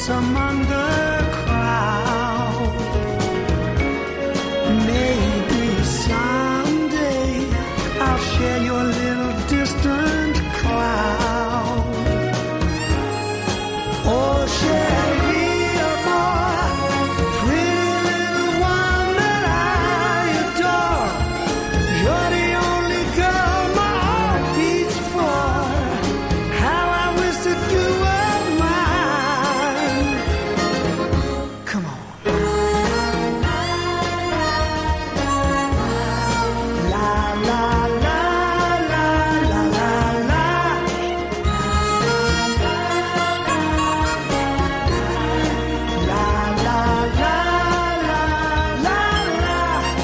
some undercrowd. Maybe someday I'll share your little distant cloud. Oh, Sherry, boy, pretty little one that I adore. You're the only girl my heart beats for. How I wish that you were mine. Come on. La la la la la la la. La la la la la la.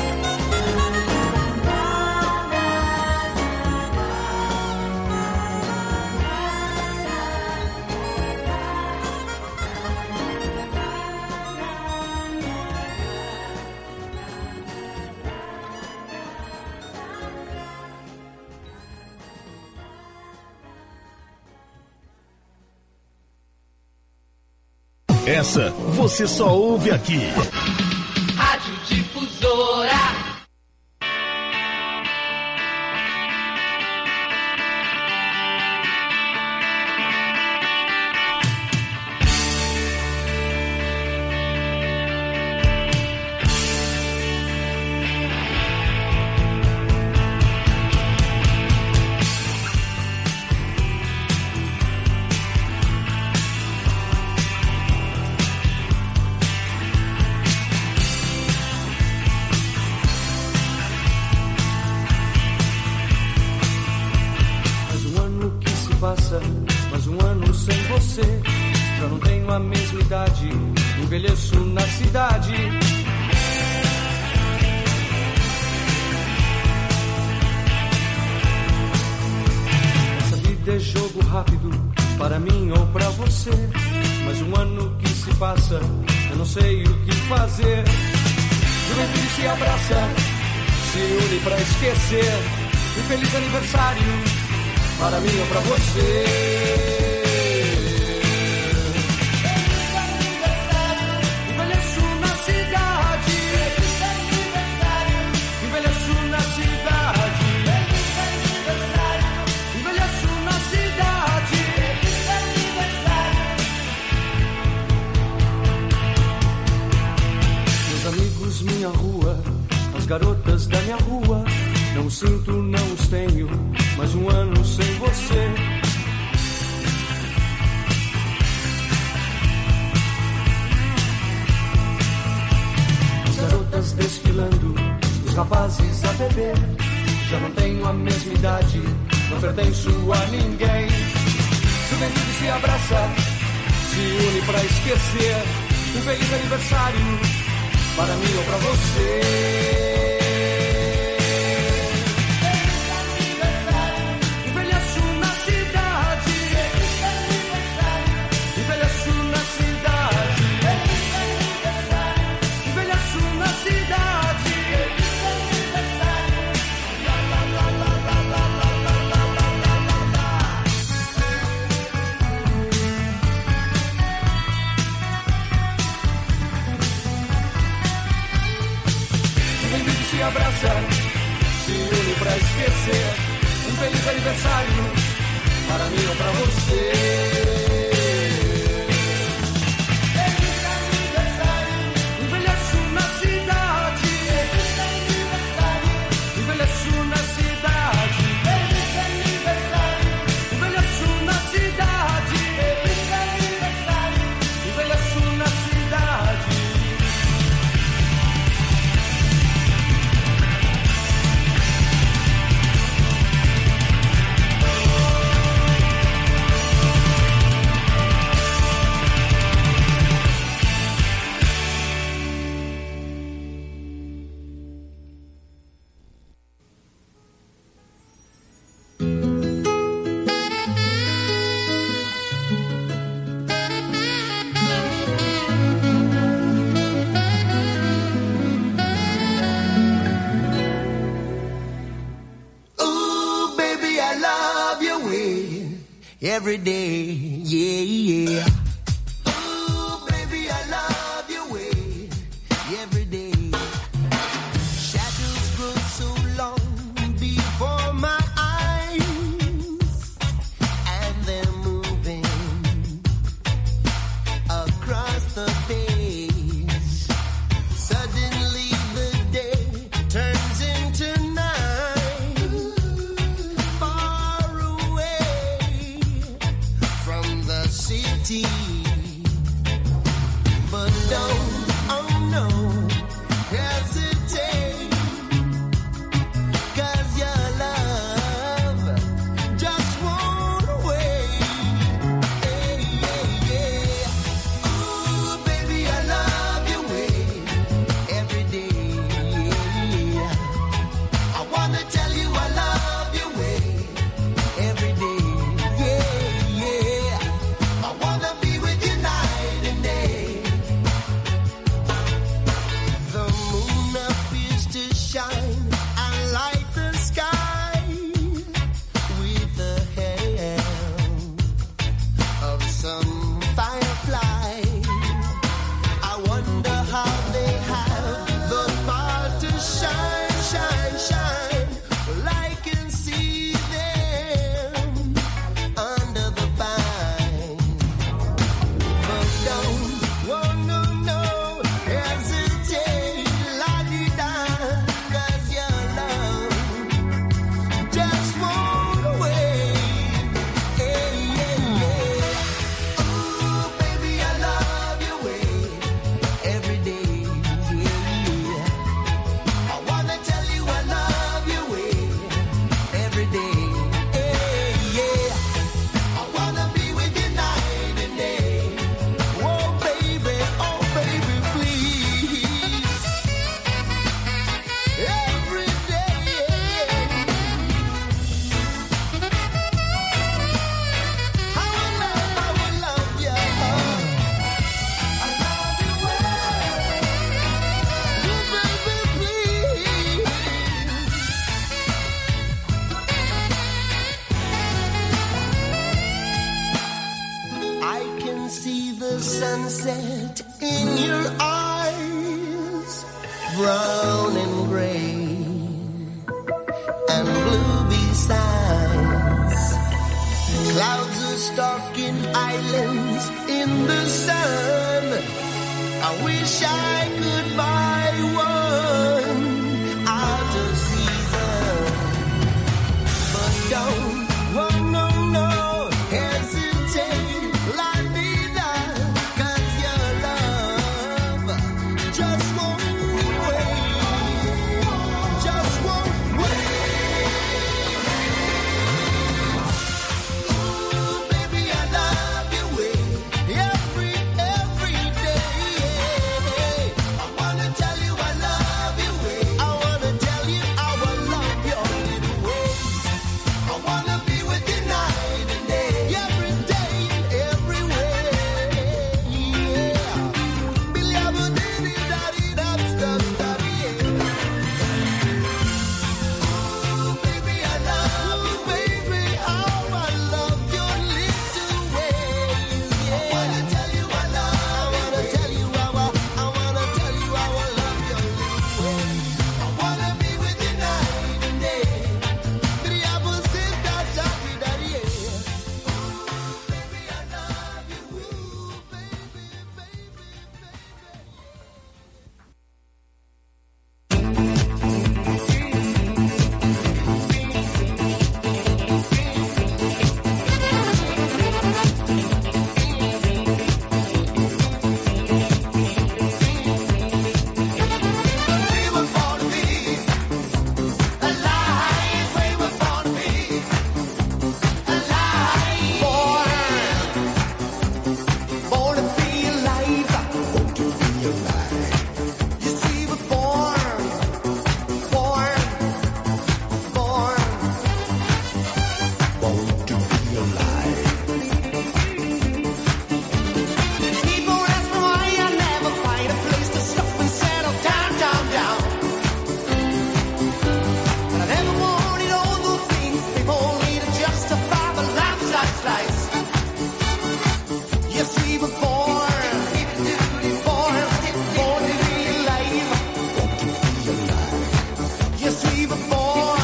Essa você só ouve aqui. Rádio Difusora. Mais um ano que se passa, mais um ano sem você. Já não tenho a mesma idade, envelheço na cidade. Essa vida é jogo rápido, para mim ou pra você. Mais um ano que se passa, eu não sei o que fazer. Juventude se abraça, se une pra esquecer. Um feliz aniversário, para mim ou pra você. Envelheço na cidade. Envelheço na cidade. Envelheço na cidade. Meus amigos, minha rua, as garotas da minha rua. Não sinto, não os tenho, mais um ano sem você. As garotas desfilando, os rapazes a beber. Já não tenho a mesma idade, não pertenço a ninguém. Juventude se abraça, se une pra esquecer. Um feliz aniversário, para mim ou pra você. Se abraça, se une pra esquecer. Um feliz aniversário, para mim ou pra você. Every day, yeah, yeah. Ooh, sunset in your eyes, brown and gray and blue besides. Clouds are stalking islands in the sun. I wish I could buy one out of season, but don't, oh no, no, hesitate, la vida, 'cause your love just won't wait, just won't wait. Ooh, baby, I love your way every day. I wanna tell you I love your way. I wanna tell you how I love your little ways. I wanna be with you night and day, every day and every way. Yeah. Billy, I will diddy daddy da stuff daddy. Ooh, baby, I love you, baby. How I love your little ways. Yeah. I wanna tell you I love. I wanna tell you how I wanna tell you how I love your little ways. I wanna be with you night and day. Billy, I will sit down daddy daddy. Ooh, baby, I love you. Ooh, baby, baby, baby. We were born to be alive. We were born to be alive. Born to be alive. Born to be alive. You see, we're born. Born to be alive. People ask me why I never find a place to stop and settle down, down, down. But I never wanted all those things people need to justify the lives I slice. You see, we're born to be alive. You see, we're born.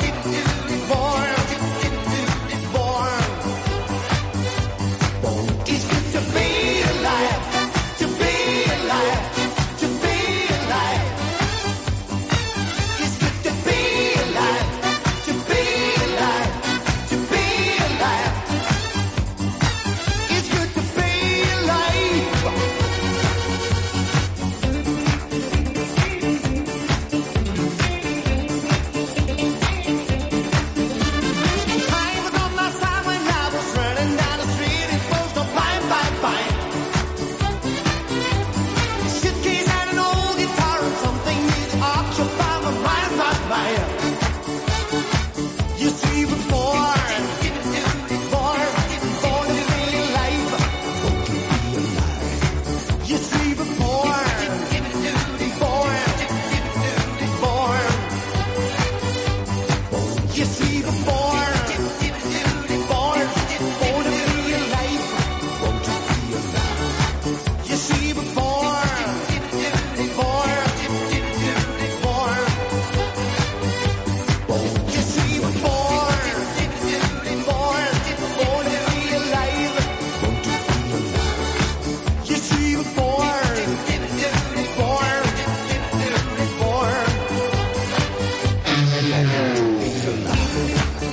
It's good to be alive, to be alive, to be alive. It's good to be alive, to be alive, to be alive. It's good to be alive. Time was on my side when I was running down the street. It was no bang, bang, bang. Suitcase had an old guitar and something new to occupy my mind, my mind. You see, we're born to be alive. You see, we're born. You see, we're born to be alive. You see, we're born. You see, we're born to be alive. You see, we're born. Born to be alive.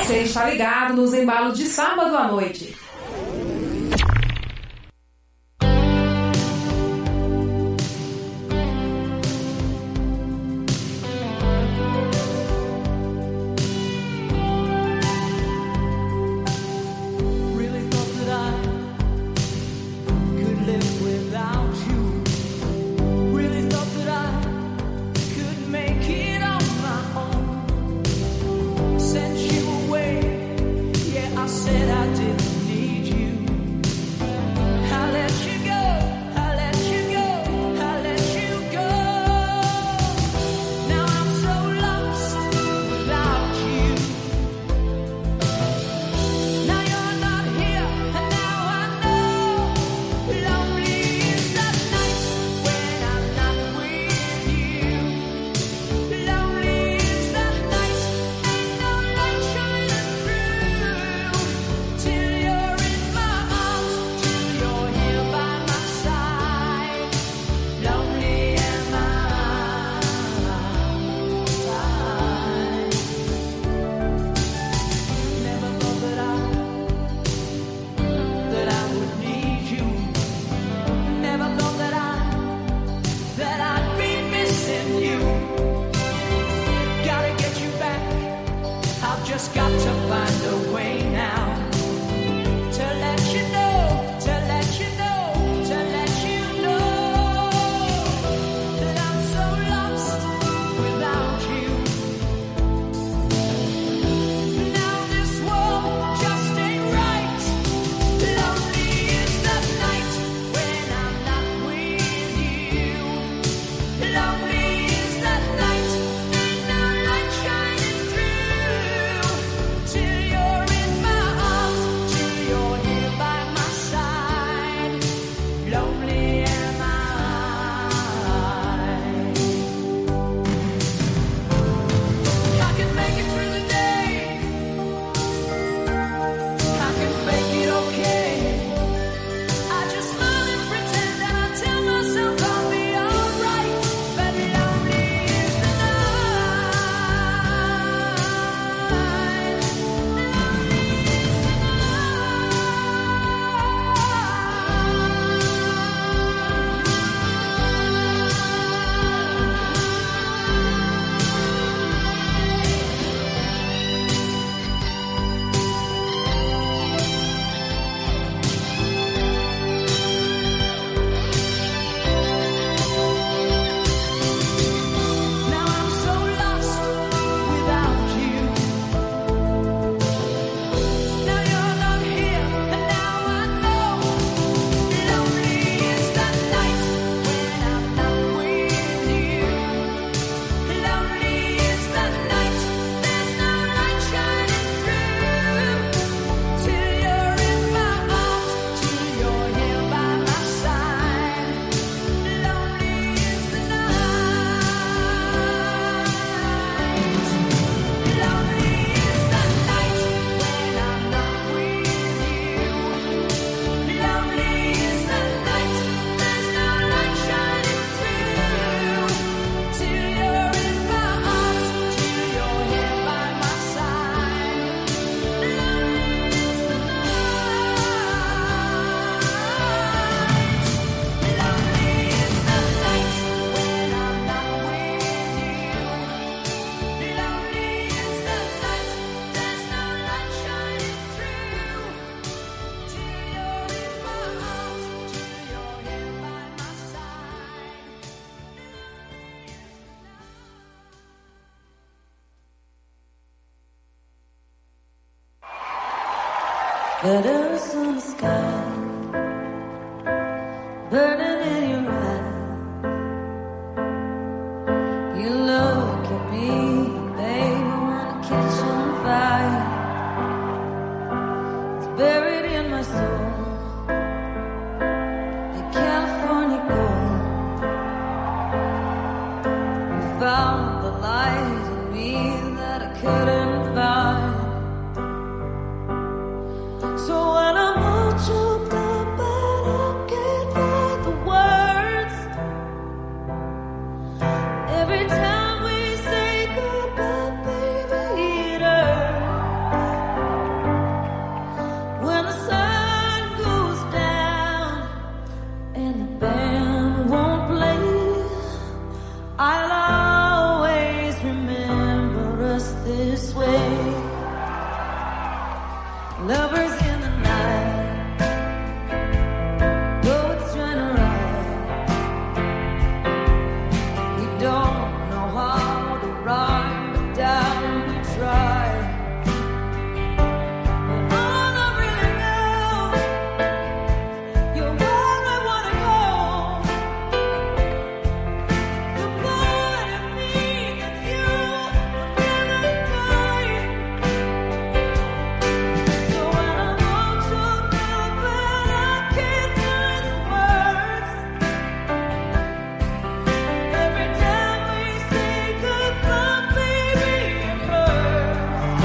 Você está ligado nos embalos de sábado à noite. Letters in the sky, burning in your eyes. You look at me, baby, wanna catch on fire. It's buried in my soul, like California gold. You found the light in me that I couldn't find. So when I'm all choked up and I can't find the words, every time we say goodbye, baby, it hurts. this way. Lovers in the night, boats trying to ride. We don't know how to run, but down we try. But all I really know, you're where I wanna go. The part of me that's you will never die. So when I'm all choked up and I can't find the words, every time we say goodbye, baby, it hurts.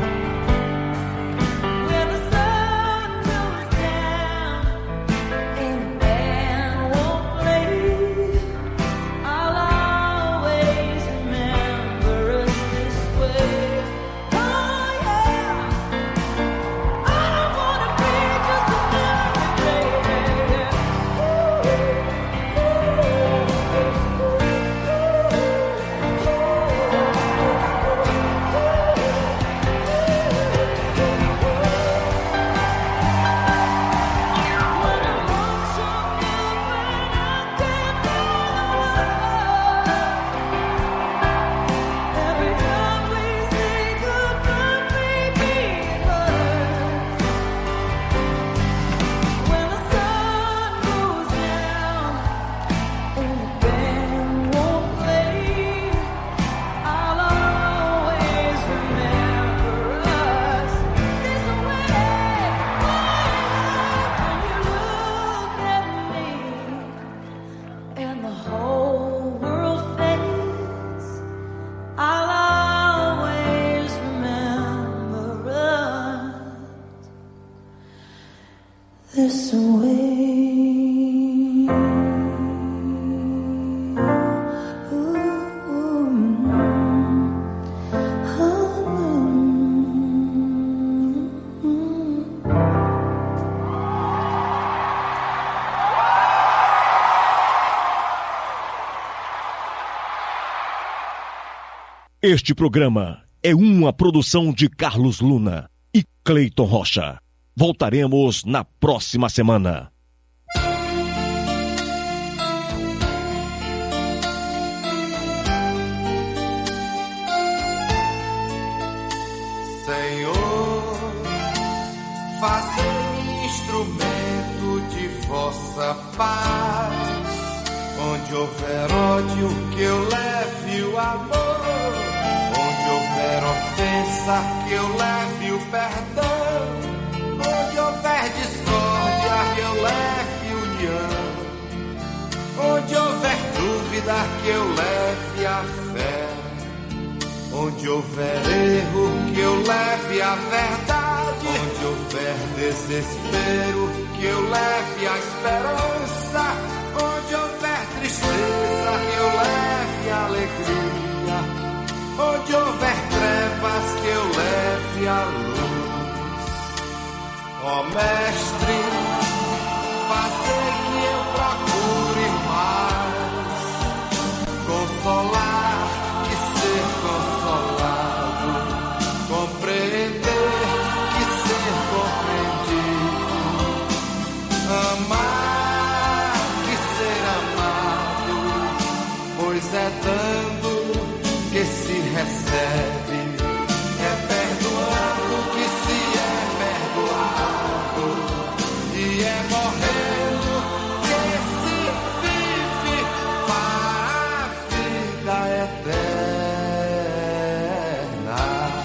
When the sun goes down and the band won't play, I'll always remember us this way. Oh yeah, I don't wanna be just a memory, when I'm all choked up and I can't find the words. Every time we say goodbye, baby, it hurts. When the sun goes down and the band won't play, I'll always remember us this way. When you look at me and the whole world fades, I'll always remember us this way. Este programa é uma produção de Carlos Luna e Cleiton Rocha. Voltaremos na próxima semana. Senhor, fazei-me instrumento de vossa paz. Onde houver ódio, que eu leve o amor. Onde houver ofensa, que eu leve o perdão. Onde houver discórdia, que eu leve união. Onde houver dúvida, que eu leve a fé. Onde houver erro, que eu leve a verdade. Onde houver desespero, que eu leve a esperança. Onde houver tristeza, que eu leve a alegria. Onde houver trevas, que eu leve a luz. Ó Mestre, fazei que eu procure mais consolar que ser consolado, compreender que ser compreendido, amar que ser amado, pois é dando que se recebe, é perdoando que se é perdoado, e é morrendo que se vive para a vida eterna.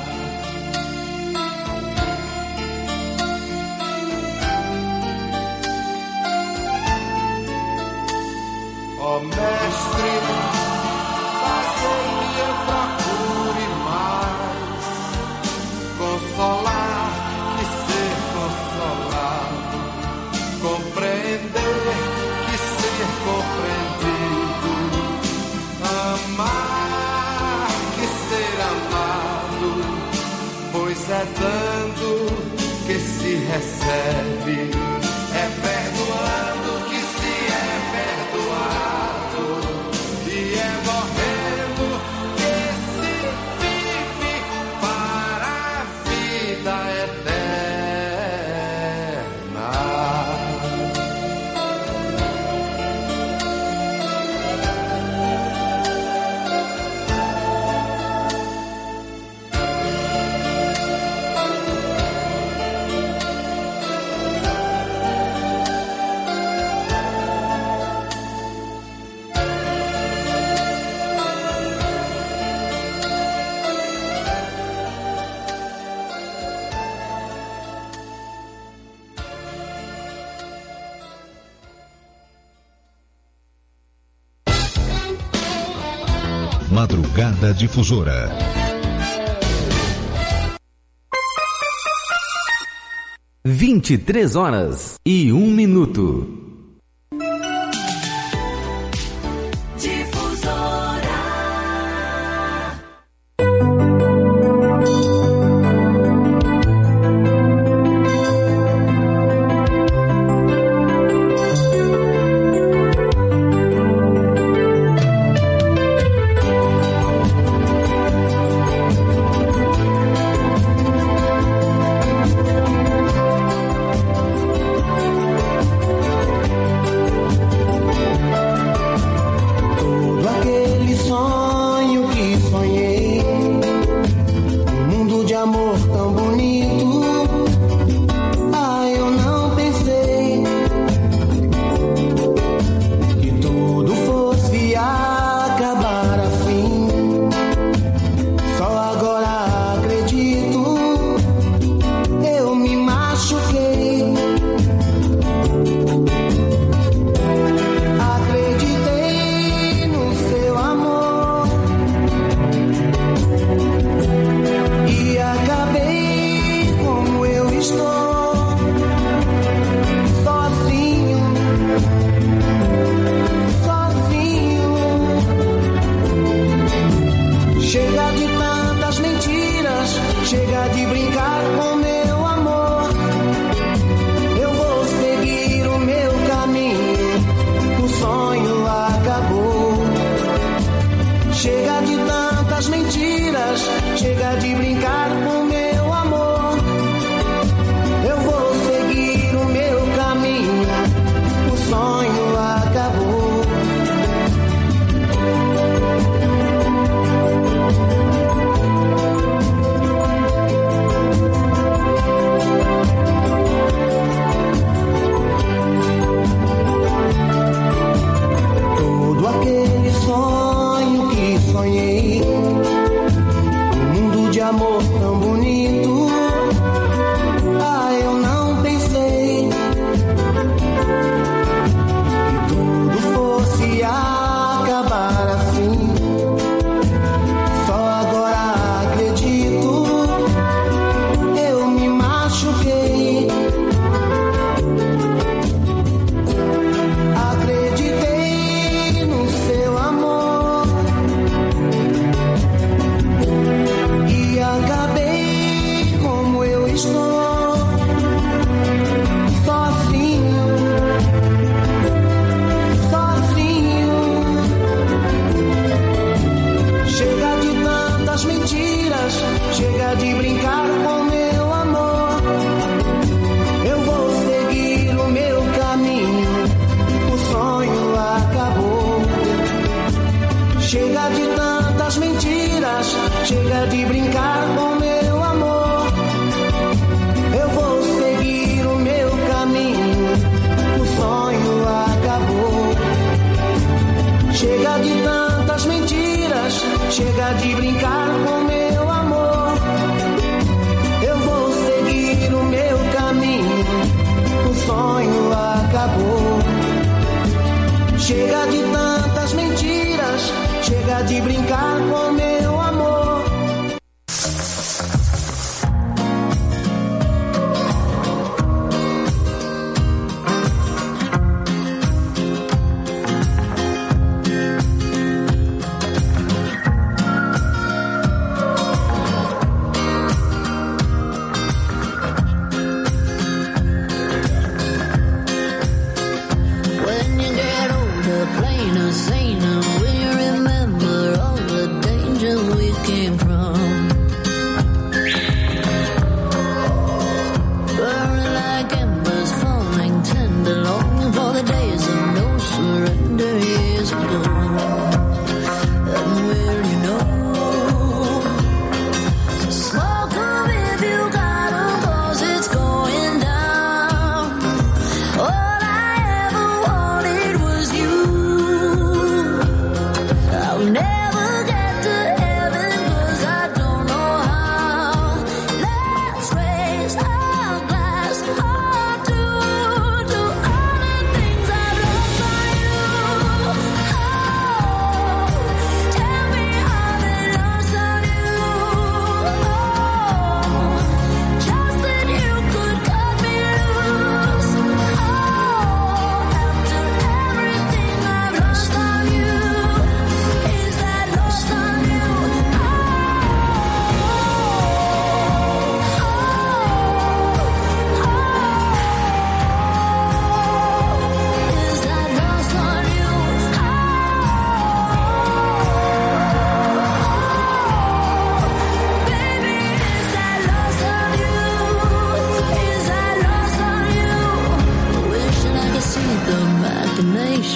Ó Mestre, fazei que eu procure mais consolar que ser consolado, compreender que ser compreendido, amar que ser amado, pois é dando que se recebe, é perdoando que se é perdoado, e é morrendo que se vive para Madrugada Difusora. Às 23h01. Acabei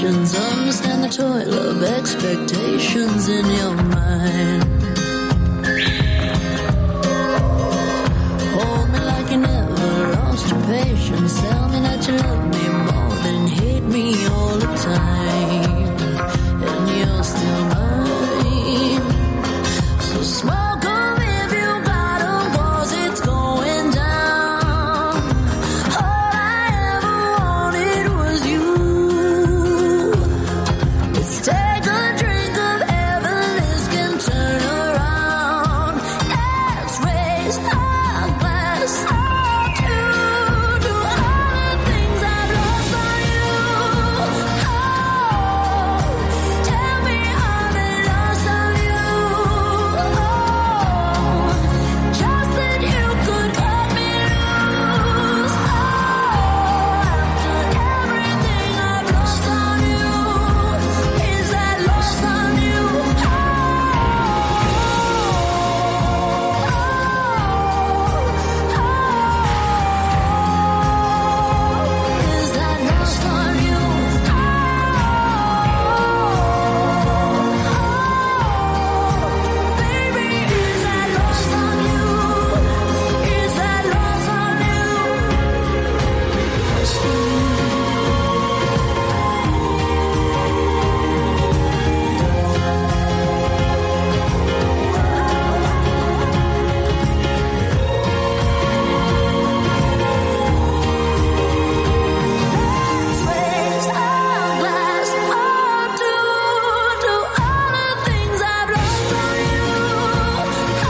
patience, understand the toil of expectations in your mind. Hold me like you never lost your patience. Tell me that you love me more than hate me all the time. And you're still mine. So smoke 'em if you got 'em, 'cause it's going down. All I ever wanted was you. Let's take a drink of heaven, this can turn around. Let's raise our glass up to all the things I've lost on you. Oh, tell me how they lost on you. Oh, just that you could cut me loose. Oh, after everything I've lost on you, is that lost on you? Is that lost on you? Baby, is that lost on you? Is that lost on you? Let's raise our glass up to all the things I've lost on you. Oh,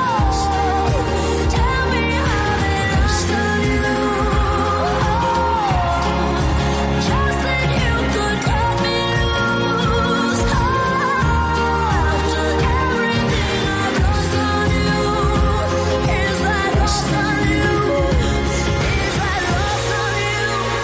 tell me how they lost on you. Oh, just that you could cut me loose. Oh, after everything I've lost on you, is that lost on you? Is that lost on you?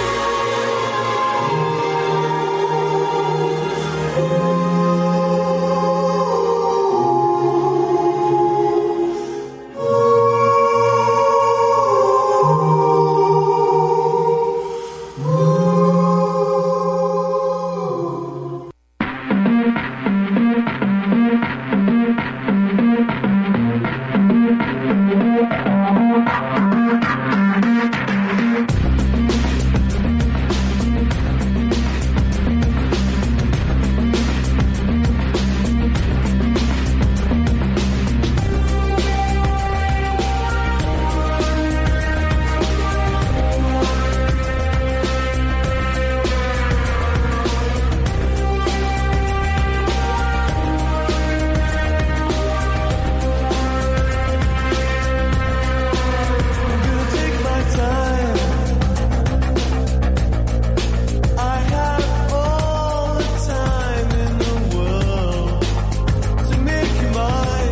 Take my time. I have all the time in the world to make you mine.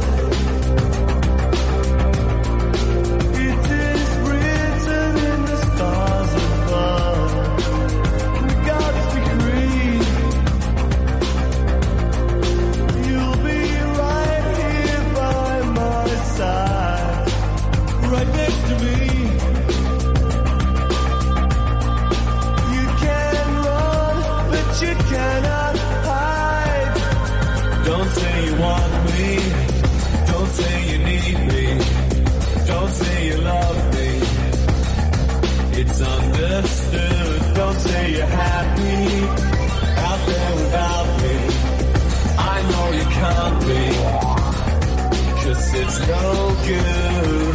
It is written in the stars above, God's decree. You'll be right here by my side, right next to me. You can run, but you cannot hide. Don't say you want me. Don't say you need me. Don't say you love me. It's understood. Don't say you're happy out there without me. I know you can't be, 'cause it's no good.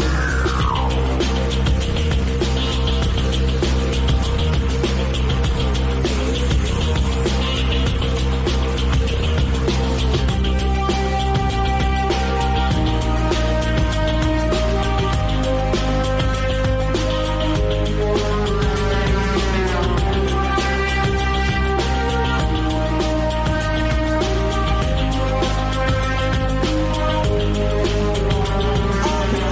I'm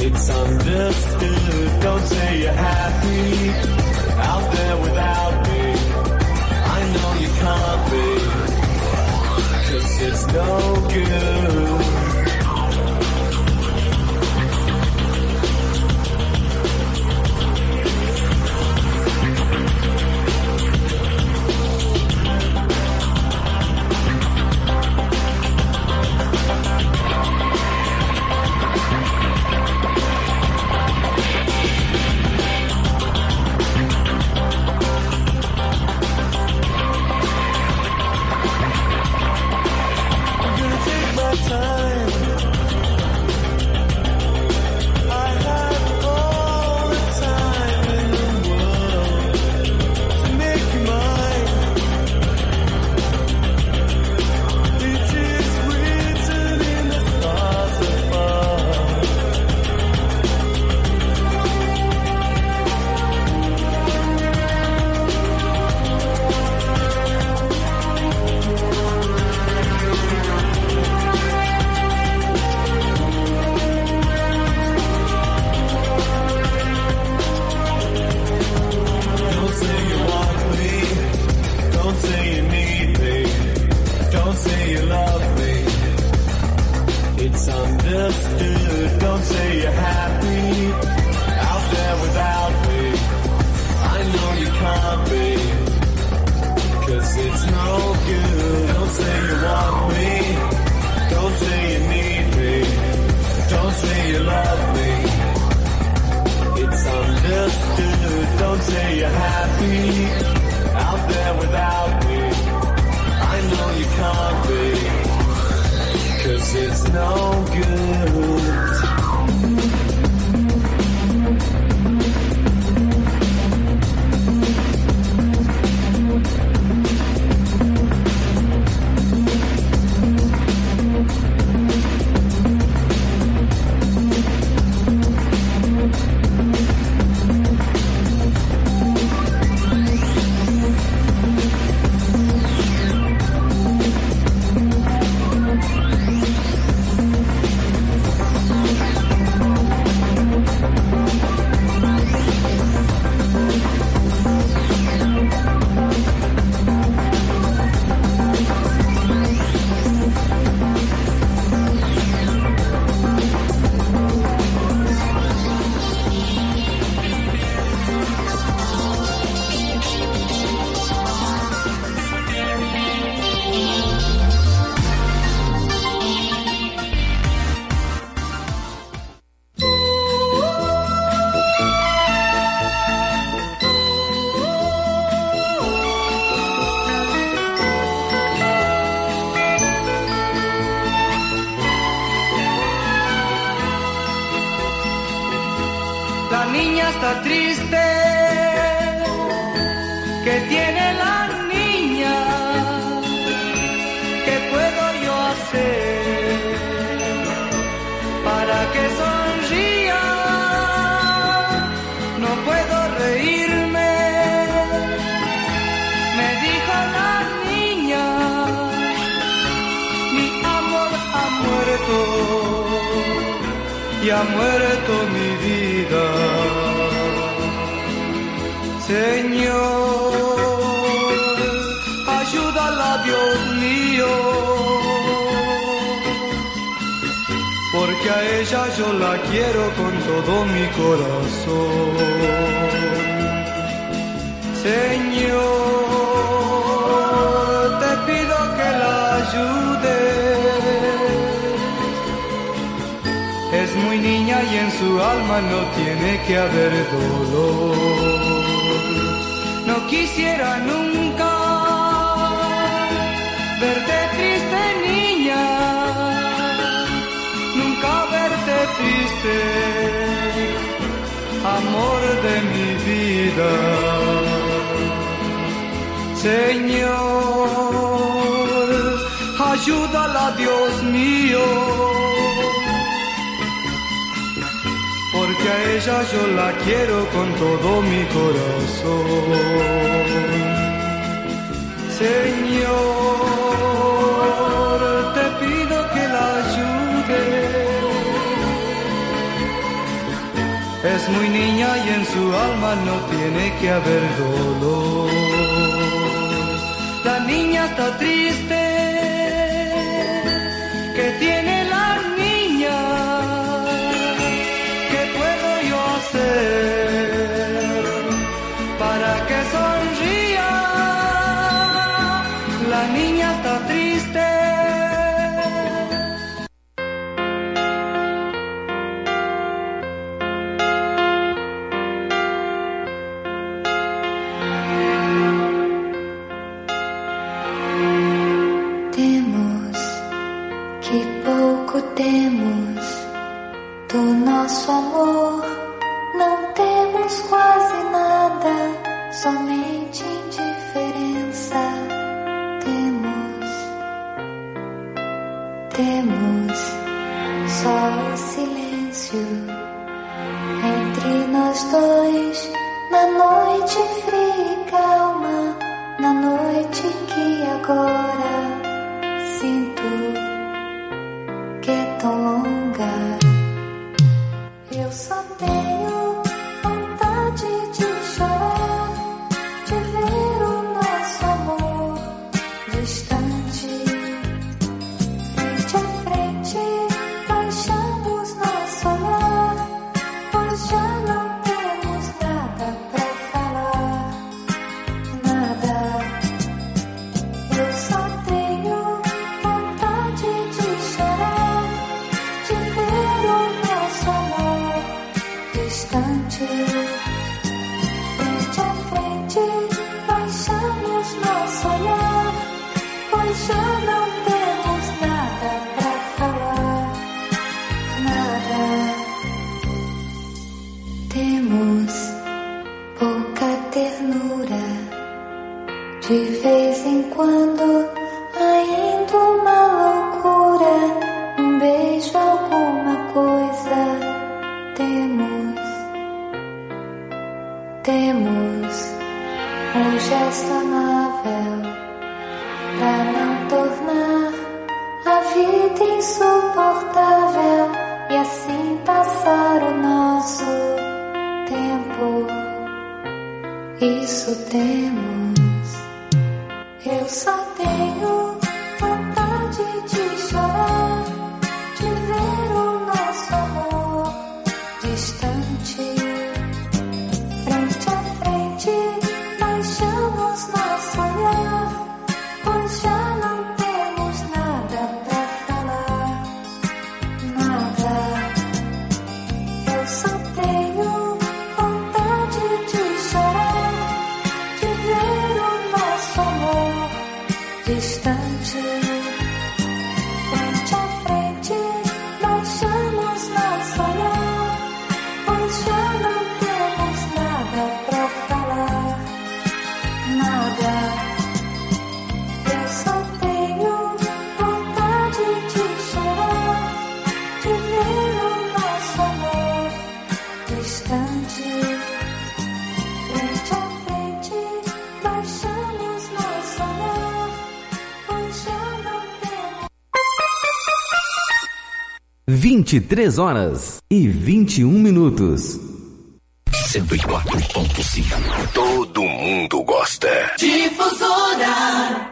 It's understood. Don't say you're happy out there without me. I know you can't be, 'cause it's no good. La niña está triste, ¿qué tiene la niña? ¿Qué puedo yo hacer para que sonría? No puedo reírme, me dijo la niña, mi amor ha muerto y ha muerto mi vida. Señor, ayúdala, Dios mío, porque a ella yo la quiero con todo mi corazón. Señor, te pido que la ayudes. Es muy niña y en su alma no tiene que haber dolor. No quisiera nunca verte triste, niña, nunca verte triste, amor de mi vida. Señor, ayúdala, Dios mío, porque a ella yo la quiero con todo mi corazón. Señor, te pido que la ayudes. Es muy niña y en su alma no tiene que haber dolor. La niña está triste. ¿Qué tiene la niña? ¿Qué puedo yo hacer para que sonría? La niña está triste. Temos do nosso amor, não temos quase nada, somente indiferença. Temos só o silêncio entre nós dois, na noite fria e calma, na noite que agora sinto que é tão longa. Eu só tenho vontade de chorar, de ver o nosso amor distante, frente a frente, baixamos nosso olhar, pois já não temos nada pra falar, nada. Eu só tenho vontade de chorar, de ver o nosso amor distante, frente a frente, baixamos nosso olhar, pois já não temos nada pra falar, nada. Temos pouca ternura, de vez em quando ainda uma loucura, um beijo, alguma coisa. Temos um gesto amável pra não tornar a vida insuportável e assim passar o nosso tempo. Isso temos. Eu só tenho vontade de chorar, de ver o nosso amor distante, frente a frente, baixamos nosso olhar, pois já não temos nada pra falar, nada. Eu só tenho vontade de chorar, de ver o nosso amor distante, frente a frente, baixamos nosso olhar, pois já não temos nada pra falar, nada. Eu só tenho vontade de chorar, de ver o nosso amor distante, frente a frente, baixamos nosso olhar, pois já não temos. 23h21. 104.5. Todo mundo gosta. Difusora.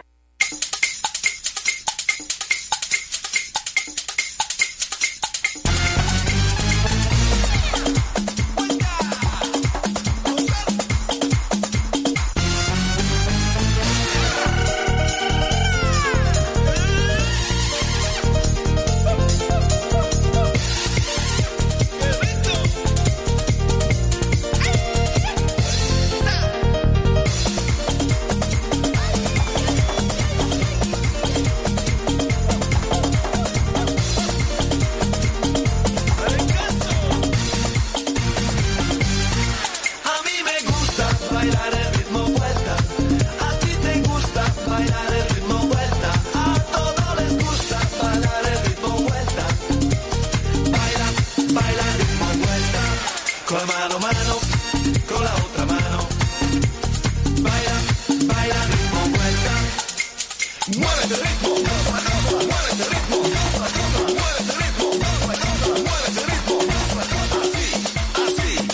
Así,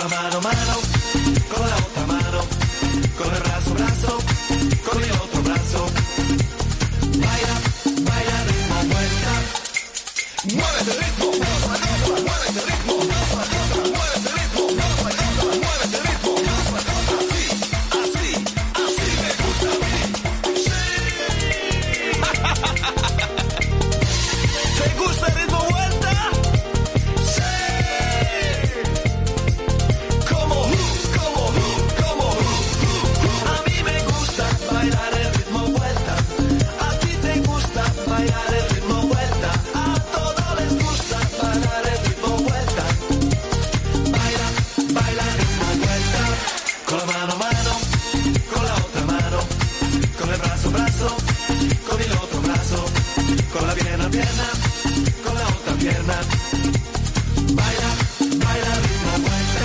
la mano, mano, con la otra mano, con el brazo, brazo, con el otro brazo. Baila, baila ritmo, vuelta. Muévete ritmo, muévete ritmo, muévete ritmo, muévete ritmo. Así, así, así me gusta a mí. Sí. ¿Te gusta el ritmo vuelta? Sí. Como a mí me gusta bailar el ritmo vuelta. A ti te gusta bailar el ritmo vuelta. A todos les gusta bailar el ritmo vuelta. Baila, baila el ritmo vuelta. Con la mano, mano, con la otra mano, con el brazo, brazo, con el otro brazo, con la pierna, pierna, con la otra pierna. Baila, baila el ritmo vuelta.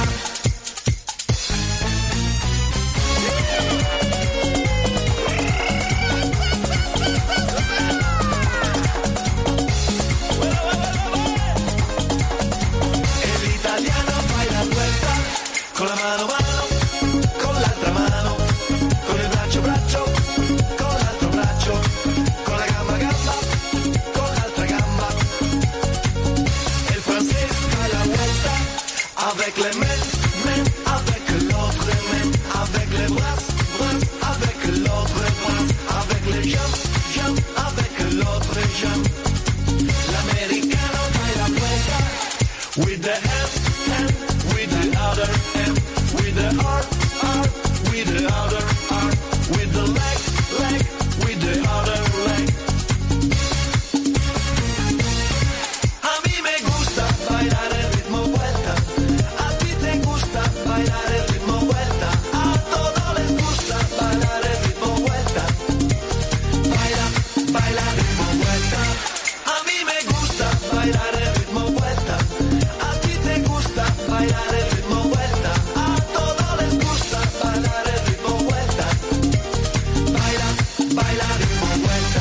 El italiano baila vuelta, con la mano, mano, con l'altra mano, con il braccio, braccio, con l'altro braccio, con la gamba, gamba, con l'altra gamba. El francés baila vuelta, avec les mains, mains, avec l'autre main, avec les bras, bras, avec l'autre bras, avec les jambes, jambes, avec l'autre jambe. L'americano baila vuelta, with the hand, hand, with the other hand, with the arm, arm, with the other arm, with the leg, leg, with the other leg. A mí me gusta bailar el ritmo vuelta, a ti te gusta bailar el ritmo vuelta, a todos les gusta bailar el ritmo vuelta. Baila, baila el ritmo vuelta. A mí me gusta bailar el ritmo vuelta, a ti te gusta bailar el ritmo vuelta, a todos les gusta bailar el ritmo vuelta. Baila, baila el ritmo vuelta.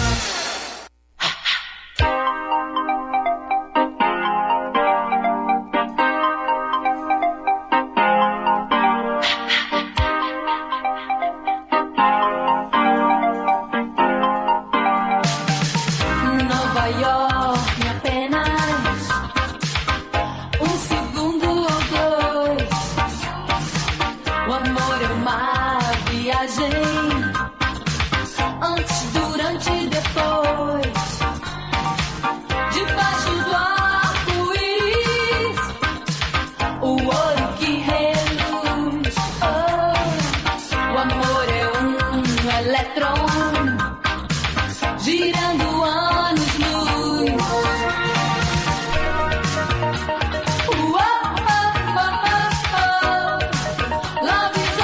Nova York, apenas segundo ou dois. O amor é uma viagem, antes, durante e depois. Debaixo do arco-íris, o ouro que reluz. Oh, o amor é elétron girando anos-luz. Love is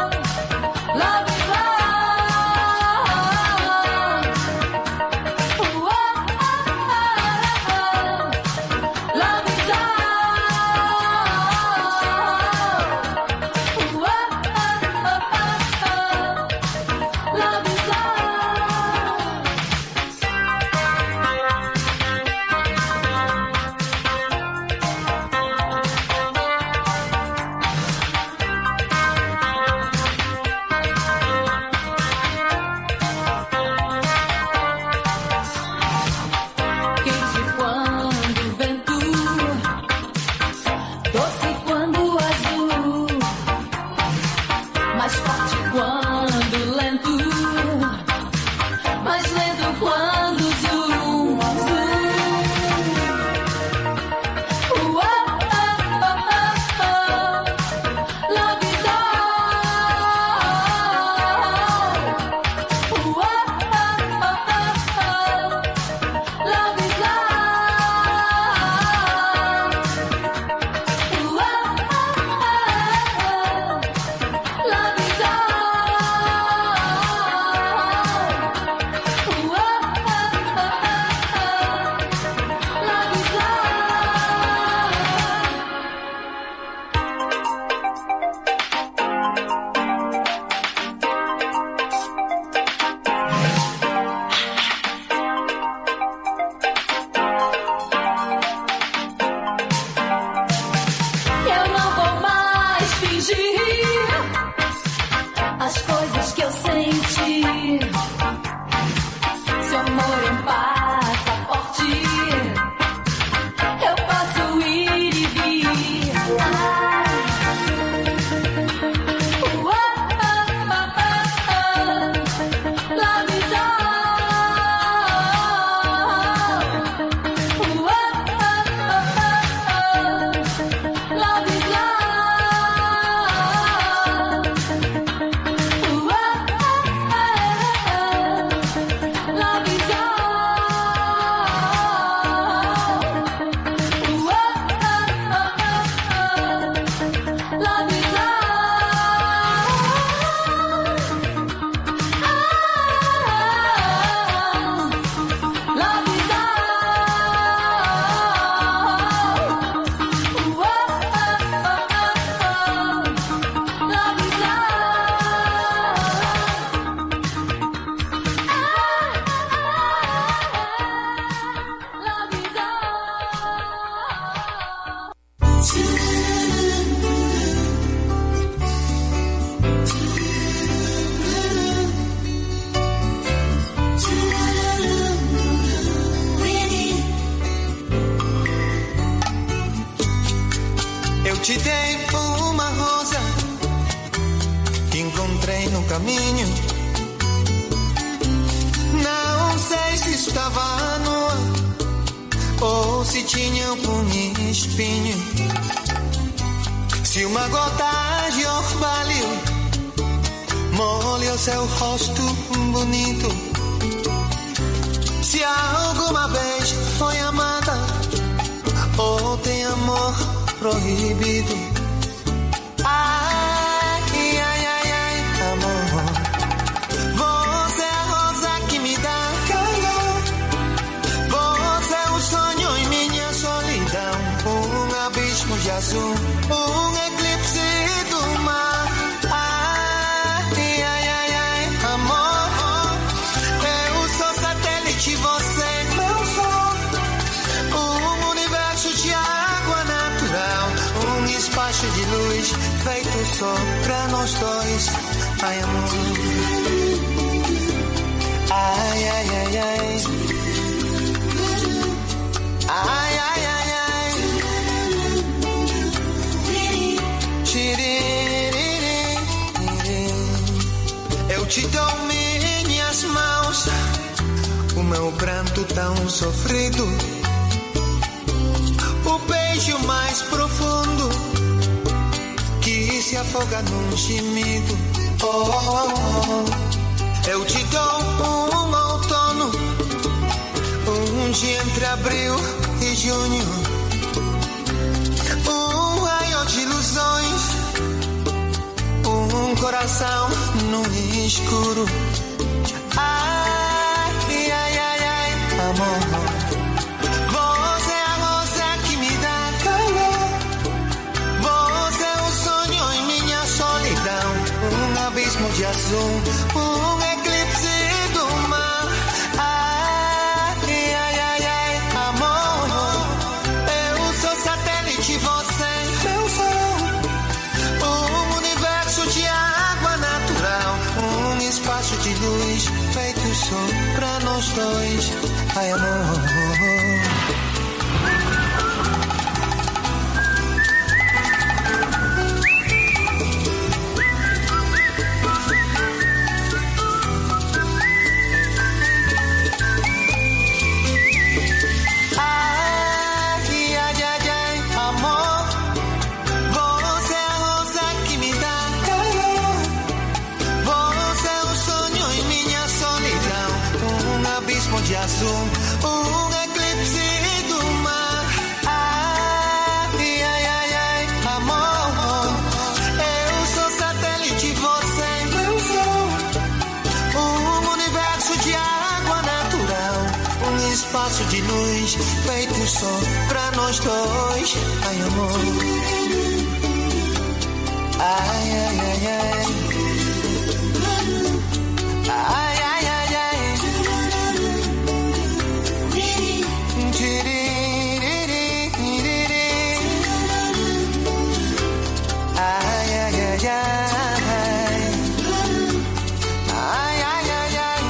all. Love is all. te dei uma rosa que encontrei no caminho. Não sei se estava nua ou se tinha um espinho. Se uma gota de orvalho molha o seu rosto bonito. Se alguma vez foi amada ou tem amor proibido. Ai, ai, ai, ai, amor. Você é a rosa que me dá calor. Você é o sonho em minha solidão. Um abismo de azul, um eclipse do mar. Ai, ai, ai, ai, amor. Eu sou satélite, você meu sol. Um universo de água natural, um espaço de luz feito só pra nós dois. Ai, amor. Ai, ai, ai, ai. Ai, ai, ai, ai. Eu te dou minhas mãos, o meu pranto tão sofrido, o beijo mais profundo que se afoga num gemido. Oh, oh, oh. Eu te dou um outono, um dia entre abril e junho, um raio de ilusões, um coração no escuro. Ai, ai, ai, ai, amor. Você é a rosa que me dá calor. Você é o sonho em minha solidão. Um abismo de azul, um eclipse do mar. Ai, ai, ai, ai, amor. Eu sou satélite, você meu sol. Um universo de água natural, um espaço de luz feito só pra nós dois. Ai, amor. Ai, ai, ai, ai, amor. Você é a rosa que me dá calor. Você é o sonho em minha solidão. Um abismo de azul, um eclipse do mar. Ai, ai, ai, ai, amor. Eu sou satélite, você meu sol. Um universo de água natural, um espaço de luz feito só pra nós dois. Ai, amor. Ai, ai, ai, ai. Ai, ai, ai, ai. Ai, ai, ai, ai. Ai, ai, ai, ai.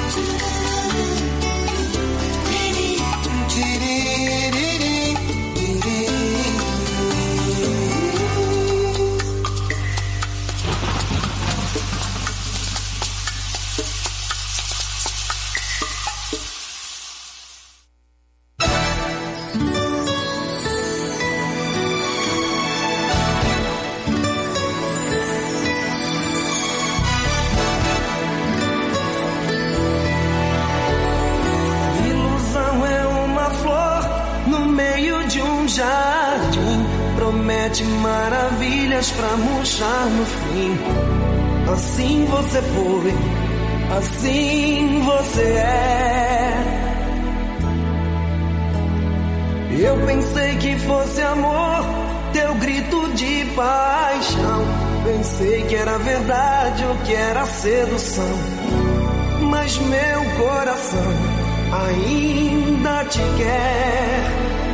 Ilusão é uma flor no meio de um jardim. Promete maravilhas pra murchar no fim. Assim você foi, assim você é. Eu pensei que fosse amor, teu grito de paixão. Pensei que era verdade ou que era sedução. Mas meu coração ainda te quer.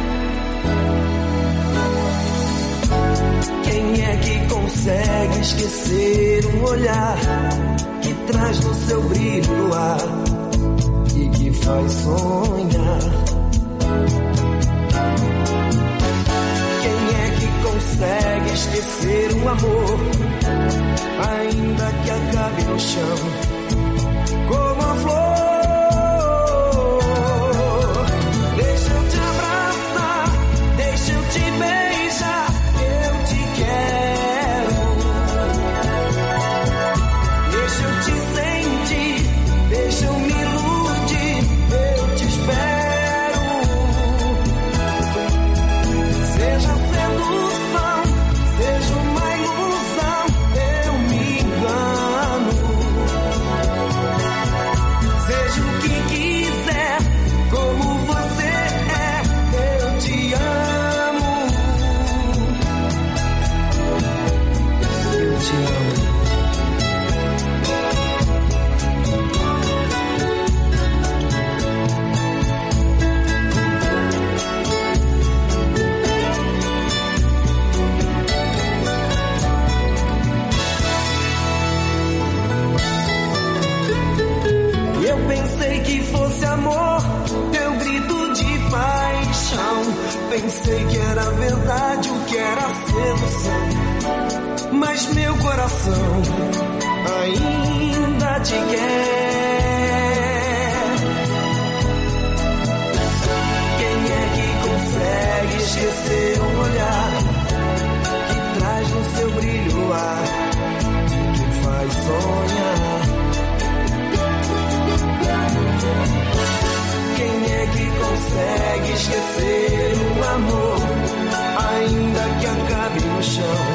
Quem é que consegue esquecer um olhar que traz no seu brilho o ar e que faz sonhar? Quem é que consegue consegue esquecer um amor, ainda que acabe no chão, como a flor. Deixa eu te abraçar, deixa eu te beijar, eu te quero. Deixa eu te sentir, deixa eu me iludir, eu te espero. Seja sedução, seja uma ilusão, eu me engano. Seja o que quiser, como você é, eu te amo. Eu te amo. Eu pensei que fosse amor, teu grito de paixão. Pensei que era verdade o que era sedução, mas meu coração ainda te quer. Quem é que consegue esquecer um olhar que traz no seu brilho o ar que faz sonhar? Quem é que consegue esquecer um amor, ainda que acabe no chão,